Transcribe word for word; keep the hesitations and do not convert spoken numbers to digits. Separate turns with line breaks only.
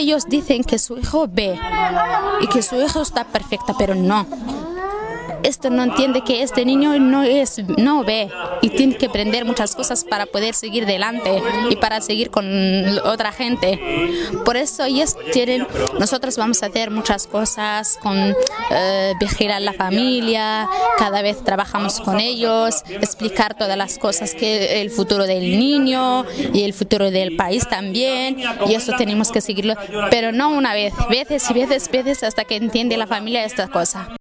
ellos dicen que su hijo ve y que su hijo está perfecta, pero no. Este no entiende que este niño no es, no ve y tiene que aprender muchas cosas para poder seguir adelante y para seguir con otra gente. Por eso ellos tienen, nosotros vamos a hacer muchas cosas con eh, vigilar la familia, cada vez trabajamos con ellos, explicar todas las cosas que el futuro del niño y el futuro del país también, y eso tenemos que seguirlo, pero no una vez, veces y veces, veces hasta que entiende la familia esta cosa.